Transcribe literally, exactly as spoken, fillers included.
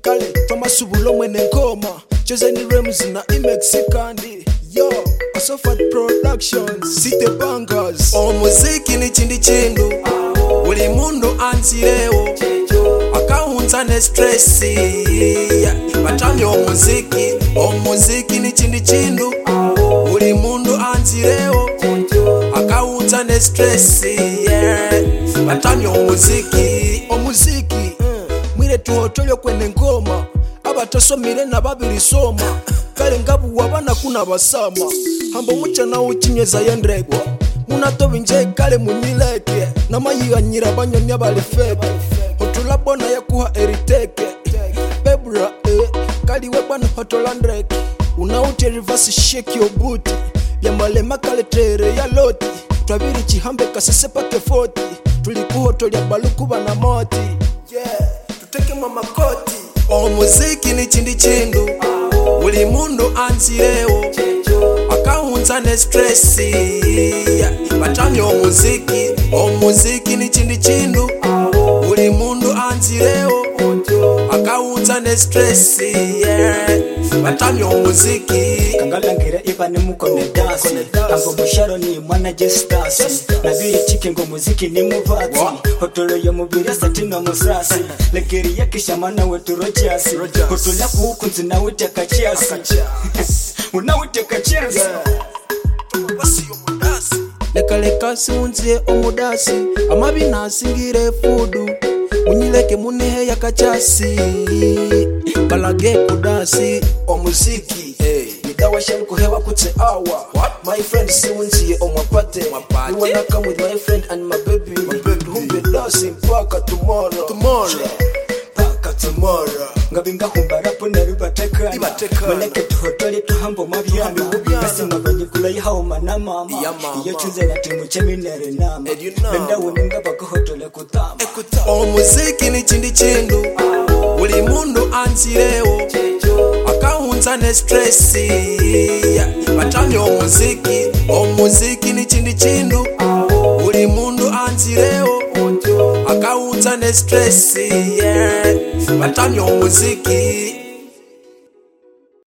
kale twamasubulo mwene ngoma chezeni rems na imexicandi yo Asofat Productions City Bangers. Omuziki ni chindi chindu uli mundu anzirewo akahunza ne stressi batamye omuziki. Omuziki ni chindi chindu uli mundu anzirewo akahunza ne stressi batamye omuziki. Omuziki mwire tuhotolyo kwene ngoma abatasomire na babiri soma kale ngabu wabana kuna basama hambo mucha na uchinyeza yendregwa munatobi nje kale munyileke na mayiga nyira banyonya bali febe hotula bona yakuha eriteke bebra eh kali webana hotola ndreke unauti reverse shake your booty ya malema kale tere ya loti twabiri chihambe kasese pake forty tulikuhotolya balukuba na moti yeah tuteke mama koti. Omuziki ni chindi chindu uli mundu anzirewo akahunza ne stressi batamye omuziki. Omuziki ni chindi chindu uli mundu anzirewo akahunza ne stressi batamye omuziki. Kangalangira iba ni mukone dance Kambo musharo ni mwana jestasi Nabiri chike ngo muziki ni muvati Hotolo ya mubiri satina musasi Legeri ya kishamana wetu rojasi Hotola kukunzi na uteka chiasi Una uteka chiasi Leka leka siunzie omudasi Amabi nasingire fudu Munyileke munehe ya kachasi Balage kudasi. Omuziki Dawa shani kuhewa kutse awa. What? My friend siunzie omwapate. You wanna come with my friend and my baby. My baby humbe dancing paka tomorrow. Tomorrow Paka tomorrow Ngabinga humbara pona rubatekana Maleke tuhotoli tuhambo mabiana Kasi mabanyikula yihao manama Iyo chuze na timu cheminere nama Benda uninga bako hotole kutama. Omuziki ni chindi chindu uli mundu anzirewo akahunza ne stressi batamye omuziki. Omuziki ni chindi chindu uli mundu anzirewo akahunza ne stressi batamye omuziki.